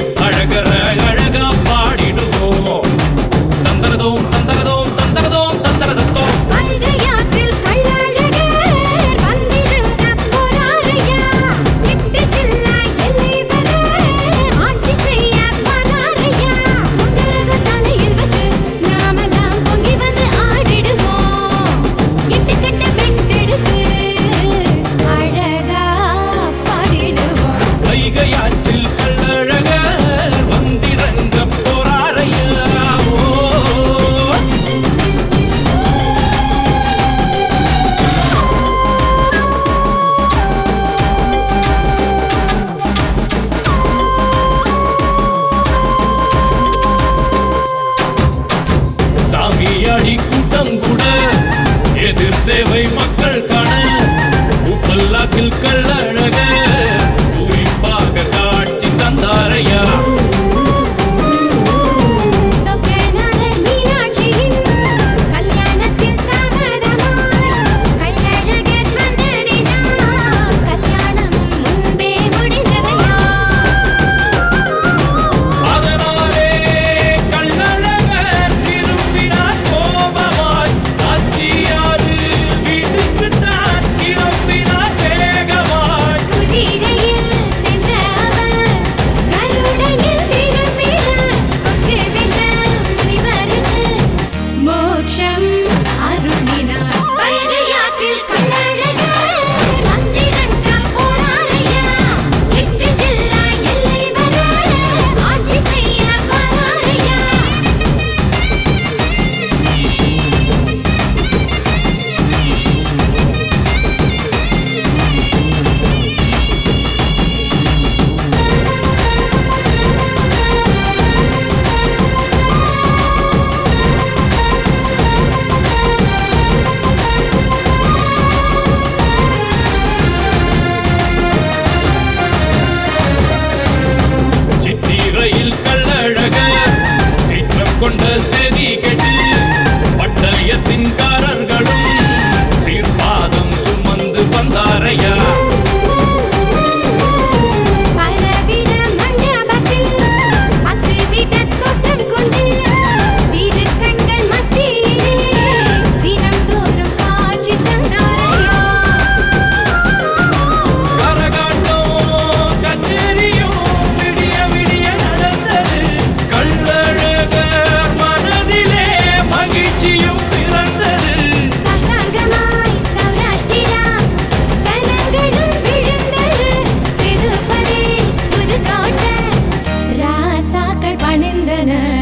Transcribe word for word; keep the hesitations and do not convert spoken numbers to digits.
அழகர அழகா பாடிடுவோம். தந்தரதோம் தந்தரதோம் தந்தரதோம் தந்தரதத்தோம். வைகையாற்றில் கள்ளழகர் வந்திருந்த போராரையா. எட்டு ஜில்லா எல்லை வர ஆட்சி செய்ய வராரையா. முகரக தலையில் வச்சு நாமெல்லாம் பொங்கி வந்து ஆடிடுவோம். எட்டு கட்ட வெட்டெடுத்து அழகா பாடிடுவோம். வைகையாற்றில் கள்ளழகர் வந்திறங்க போறாரையா. சாமியாடி கூட்டம் கூட எதிர் சேவை மக்கள் காண உப்பல்லாக்கில் கள்ளழக குறிப்பாக காட்சி தந்தாரையா. சொக்கநாதர் மீனாட்சியின் கல்யாணத்தில் தாமதமாய் கள்ளழகர் வந்ததினால் கல்யாணம் முன்பே முடிந்ததையா. அதனாலே கள்ளழகர் திரும்பினார் கோபமாய். சாட்சியாறு வீட்டுக்கு தான் கிளம்பினார் வேகமாய். குதிரையில் சென்ற அவர் கருடனில் திரும்பினார். கொக்கு விஷம் முனிவருக்கு மோட்சம் அருளினார். வைகையாற்றில் கள்ளழகர் வந்திறங்க போறாரையா. எட்டு ஜில்லா எல்லை வர ஆட்சி செய்ய வராரையா. சித்திரையில் கள்ளழகர் சீற்றம் கொண்ட செய்தி கேட்டு பட்டயத்தின்காரர்களும் சீர்பாதம் சுமந்து வந்தாரையா. பலவித மண்டபத்தில் பத்து வித தோற்றம் கொண்டு திருக்கண்கள் மத்தியிலே தினம்தோறும் காட்சி தந்தாரையா. கரகாட்டம் கச்சேரியும் விடிய விடிய நடந்தது. கள்ளழகர் மனதிலே மகிழ்ச்சியும் பிறந்தது. சாஷ்டாங்கமாய் சௌராஷ்டிரா சனங்களும் விழுந்தது. சிதுபதி புதுக்கோட்டை ராசாக்கள் பணிந்தனர்.